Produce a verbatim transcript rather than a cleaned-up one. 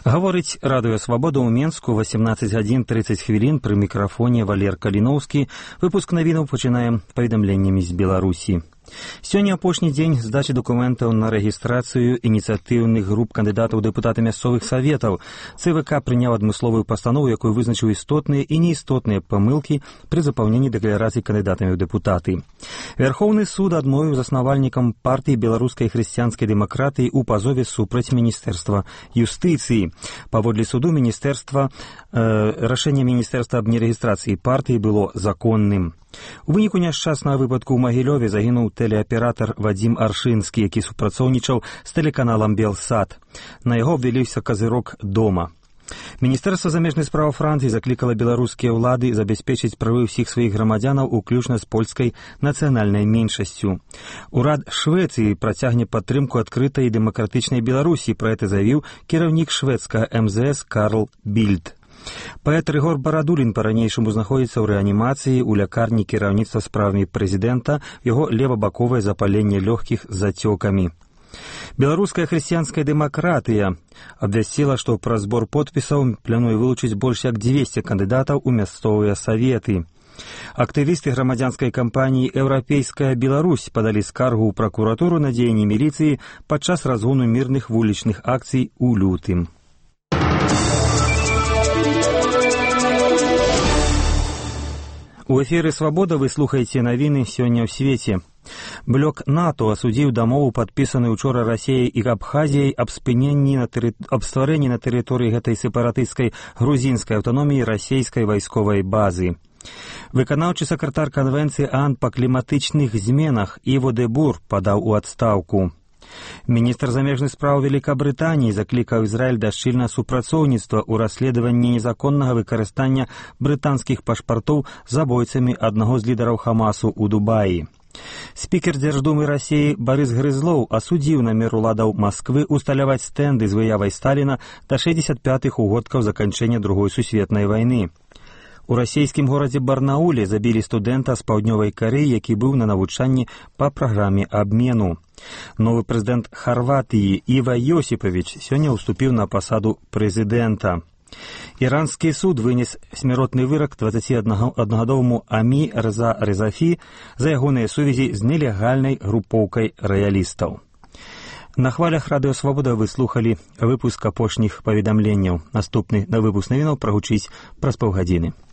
Гаворыць Радыё Свабода ў Менску, восемнадцать гадзін тридцать хвілін, пры мікрафоне Валер Каліноўскі. Выпуск навінаў пачынаем паведамленнямі з Беларусі. Сёння апошні дзень здачы дакументаў на рэгістрацыю ініцыятыўных груп кандыдатаў у дэпутаты мясцовых саветаў. ЦВК прыняў адмысловую пастанову, якой вызначыў істотныя і неістотныя памылкі пры запаўненні дэкларацый кандыдатамі ў дэпутаты. Вярхоўны суд адмовіў заснавальнікам партыі беларускай хрысціянскай дэмакратыі ў пазове супраць міністэрства юстыцыі. Паводле суду міністэрства э, рашэнне міністэрства аб нерэгістрацыі партыі было законным. У выніку няшчаснага выпадку ў Магілёве загінуў тэлеаператар Вадзім Аршынскі, які супрацоўнічаў з тэлеканалам Белсат. На яго ввяліўся казырок дома. Міністэрства замежных спраў Францыі заклікала беларускія ўлады забяспечыць правы ўсіх сваіх грамадзянаў, уключна з польскай нацыянальнай меншасцю. Урад Швецыі працягне падтрымку адкрытай і дэмакратычнай Беларусі, пра гэта заявіў кіраўнік шведскага эм зэ эс Карл Більд. Паэт Рыгор Барадулін па-ранейшаму знаходзіцца ў рэанімацыі ў лякарні кіраўніцтва справамі прэзідэнта, яго левабаковае запаленне лёгкіх з ацёкамі. Беларуская хрысціянская дэмакратыя абвясціла, што праз збор подпісаў плануе вылучыць больш як дзвесце кандыдатаў у мясцовыя саветы. Актывісты грамадзянскай кампаніі «Еўрапейская Беларусь» падалі скаргу ў пракуратуру на дзеянні міліцыі падчас разгону мірных вулічных акцый у лютым. У эфіры «Свабода» вы слухаеце навіны сёння ў свеце. Блок НАТО асудзіў дамову, падпісаную учора Расіяй і Абхазіяй, аб спыненні на тэры... аб стварэнні на тэрыторыі гэтай сепаратысцкай грузінскай аўтаноміі расійскай вайсковай базы. Выканаўчы сакратар канвенцыі ААН па кліматычных зменах Іво де Бур падаў у адстаўку. Міністр замежных спраў Великабрытаніі заклікаў Ізраіль да шчыльнага супрацоўніцтва ў расследаванні незаконнага выкарыстання брытанскіх пашпартоў забойцамі аднаго з лідараў Хамасу ў Дубаі. Спікер Дзярждумы Расіі Барыс Грызлоў асудзіў намер уладаў Масквы усталяваць стэнды з выявай Сталіна да шэсцьдзесят пятых угодкаў заканчэння другой сусветнай вайны. У расійскім горадзе Барнауле забілі студэнта з паўднёвай Карэі, які быў на навучанні па праграме абмену. Новы прэзідэнт Харватыі Іва Йосіпавіч сёння ўступіў на пасаду прэзідэнта. Іранскі суд вынес смяротны вырак дваццаціаднагадоваму Амі Рза Резафі за ягоныя сувязі з нелегальнай групоўкай раялістаў. На хвалях Радыё Свабода вы слухалі выпуск апошніх паведамленняў. Наступны на выпуск навінаў прагучыць праз паўгадзіны.